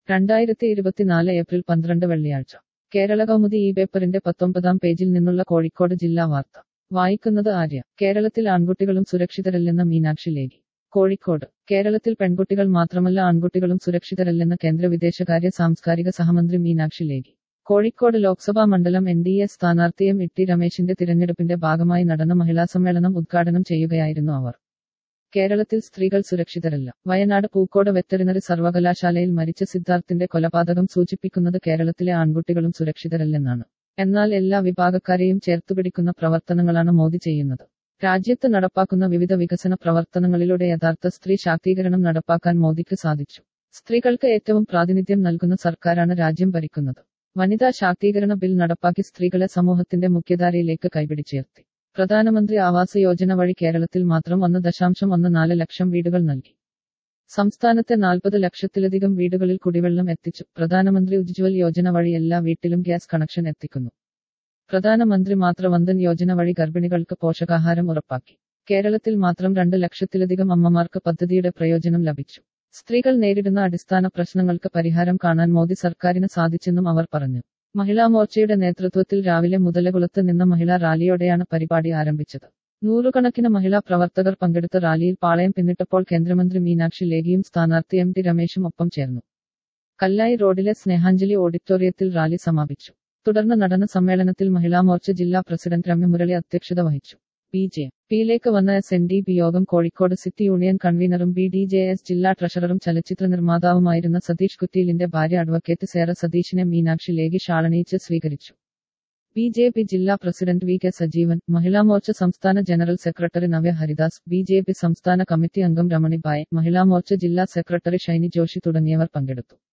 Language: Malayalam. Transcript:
2024 ഏപ്രിൽ 12 വെള്ളിയാഴ്ച കേരള കൗമുദി ഈ പേപ്പറിന്റെ 19-ാം പേജിൽ നിന്നുള്ള കോഴിക്കോട് ജില്ലാ വാർത്ത വായിക്കുന്നത് ആര്യ. കേരളത്തിൽ ആൺകുട്ടികളും സുരക്ഷിതരല്ലെന്ന മീനാക്ഷി ലേഖി. കോഴിക്കോട്. കേരളത്തിൽ പെൺകുട്ടികൾ മാത്രമല്ല ആൺകുട്ടികളും സുരക്ഷിതരല്ലെന്ന് കേന്ദ്ര വിദേശകാര്യ സാംസ്കാരിക സഹമന്ത്രി മീനാക്ഷി ലേഖി. കോഴിക്കോട് ലോക്സഭാ മണ്ഡലം NDA സ്ഥാനാർത്ഥി ടി രമേശിന്റെ തിരഞ്ഞെടുപ്പിന്റെ ഭാഗമായി നടന്ന മഹിളാസമ്മേളനം ഉദ്ഘാടനം ചെയ്യുകയായിരുന്നു അവർ. കേരളത്തിൽ സ്ത്രീകൾ സുരക്ഷിതരല്ല. വയനാട് പൂക്കോട് വെറ്ററിനറി സർവകലാശാലയിൽ മരിച്ച സിദ്ധാർത്ഥിന്റെ കൊലപാതകം സൂചിപ്പിക്കുന്നത് കേരളത്തിലെ ആൺകുട്ടികളും സുരക്ഷിതരല്ലെന്നാണ്. എന്നാൽ എല്ലാ വിഭാഗക്കാരെയും ചേർത്തുപിടിക്കുന്ന പ്രവർത്തനങ്ങളാണ് മോദി ചെയ്യുന്നത്. രാജ്യത്ത് നടപ്പാക്കുന്ന വിവിധ വികസന പ്രവർത്തനങ്ങളിലൂടെ യഥാർത്ഥ സ്ത്രീ ശാക്തീകരണം നടപ്പാക്കാൻ മോദിക്ക് സാധിച്ചു. സ്ത്രീകൾക്ക് ഏറ്റവും പ്രാതിനിധ്യം നൽകുന്ന സർക്കാരാണ് രാജ്യം ഭരിക്കുന്നത്. വനിതാ ശാക്തീകരണ ബിൽ നടപ്പാക്കി സ്ത്രീകളെ സമൂഹത്തിന്റെ മുഖ്യധാരയിലേക്ക് കൈപിടിച്ചുയർത്തി. പ്രധാനമന്ത്രി ആവാസ് യോജന വഴി കേരളത്തിൽ മാത്രം 1.14 ലക്ഷം വീടുകൾ നൽകി. സംസ്ഥാനത്തെ 40 ലക്ഷത്തിലധികം വീടുകളിൽ കുടിവെള്ളം എത്തിച്ചു. പ്രധാനമന്ത്രി ഉജ്ജ്വൽ യോജന വഴി എല്ലാ വീട്ടിലും ഗ്യാസ് കണക്ഷൻ എത്തിക്കുന്നു. പ്രധാനമന്ത്രി മാതൃവന്ദൻ യോജന വഴി ഗർഭിണികൾക്ക് പോഷകാഹാരം ഉറപ്പാക്കി. കേരളത്തിൽ മാത്രം 2 ലക്ഷത്തിലധികം അമ്മമാർക്ക് പദ്ധതിയുടെ പ്രയോജനം ലഭിച്ചു. സ്ത്രീകൾ നേരിടുന്ന അടിസ്ഥാന പ്രശ്നങ്ങൾക്ക് പരിഹാരം കാണാൻ മോദി സർക്കാരിന് സാധിച്ചെന്നും അവർ പറഞ്ഞു. മഹിളാ മോർച്ചയുടെ നേതൃത്വത്തിൽ രാവിലെ മുതലകുളത്ത് നിന്ന് മഹിളാ റാലിയോടെയാണ് പരിപാടി ആരംഭിച്ചത്. നൂറുകണക്കിന് മഹിളാ പ്രവർത്തകർ പങ്കെടുത്ത റാലിയിൽ പാളയം പിന്നിട്ടപ്പോൾ കേന്ദ്രമന്ത്രി മീനാക്ഷി ലേഖിയും സ്ഥാനാർത്ഥി ടി രമേശും ഒപ്പം ചേർന്നു. കല്ലായി റോഡിലെ സ്നേഹാഞ്ജലി ഓഡിറ്റോറിയത്തിൽ റാലി സമാപിച്ചു. തുടർന്ന് നടന്ന സമ്മേളനത്തിൽ മഹിളാ മോർച്ച ജില്ലാ പ്രസിഡന്റ് രമ്യ മുരളി അധ്യക്ഷത വഹിച്ചു. BJP-യിലേക്ക് വന്ന SNDP യോഗം കോഴിക്കോട് സിറ്റി യൂണിയൻ കൺവീനറും BDJS ജില്ലാ ട്രഷററും ചലച്ചിത്ര നിർമ്മാതാവുമായിരുന്ന സതീഷ് കുറ്റിയിലിന്റെ ഭാര്യ അഡ്വക്കേറ്റ് സേറ സതീഷിനെ മീനാക്ഷി ലേഖി ഷാളണിയിച്ച് സ്വീകരിച്ചു. BJP ജില്ലാ പ്രസിഡന്റ് VK സജീവൻ, മഹിളാമോർച്ച സംസ്ഥാന general secretary Navya Haridas, BJP സംസ്ഥാന കമ്മിറ്റി അംഗം രമണി ബായ്, മഹിളാമോർച്ച ജില്ലാ സെക്രട്ടറി ഷൈനി ജോഷി തുടങ്ങിയവർ പങ്കെടുത്തു.